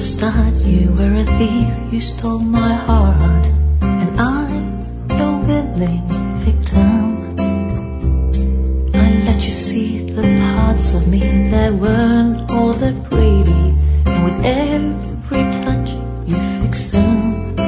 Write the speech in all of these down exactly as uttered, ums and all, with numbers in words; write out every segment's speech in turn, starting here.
start, you were a thief, you stole my heart, and I'm your willing victim. I let you see the parts of me that weren't all that pretty, and with every touch you fixed them.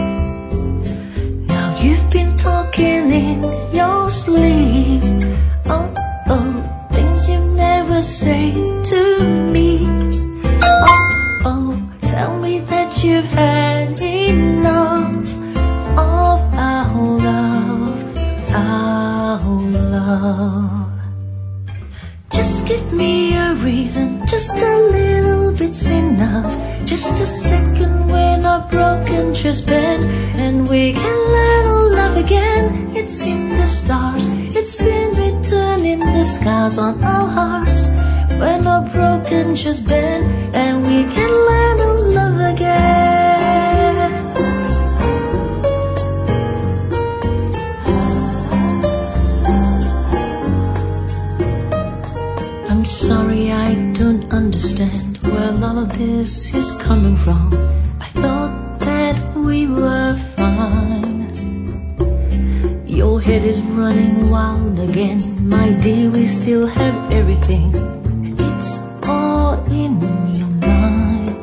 Now you've been talking in your sleep, oh, oh, things you never say to me. Oh, oh, tell me that you've had enough of our love, our love. Just give me a reason, just a little bit's enough. Just a second when our broken just bend, and we can let our love again. It's in the stars, it's been written in the scars on our hearts. When our broken just bend, and we can learn to love again. I'm sorry I don't understand where all of this is coming from. I thought that we were fine. Your head is running wild again, my dear, we still have everything. It's all in your mind.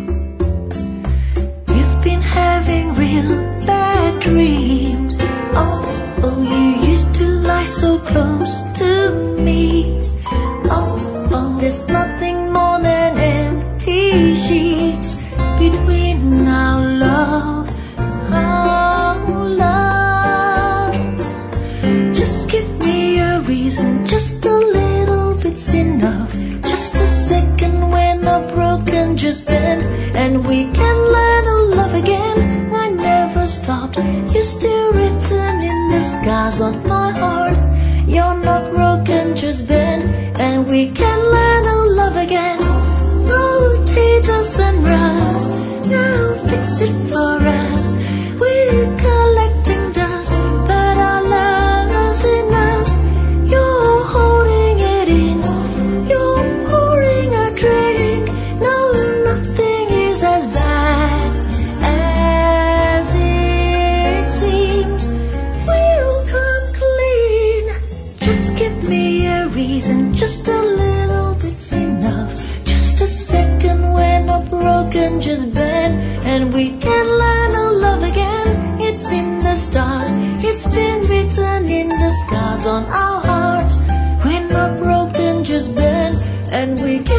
You've been having real bad dreams. Oh, oh, you used to lie so close to me. Oh, oh, there's nothing more than empty sheets between our love, our love. Just give me a reason, just a little bit's enough. Just a second when our broken just bend, and we can learn to love again. I never stopped, you're still written in the scars of my heart. You're not broken, just bend, and we can learn to love again. No tears and rust, now fix it for us. We're collecting dust, but our love's enough. You're holding it in, you're pouring a drink. No, nothing is as bad as it seems. We'll come clean. Just give me a reason, just a little bit's enough. Just a second when a broken just bend, and we can learn to love again. It's in the stars, it's been written in the scars on our hearts. When a broken just bend, and we can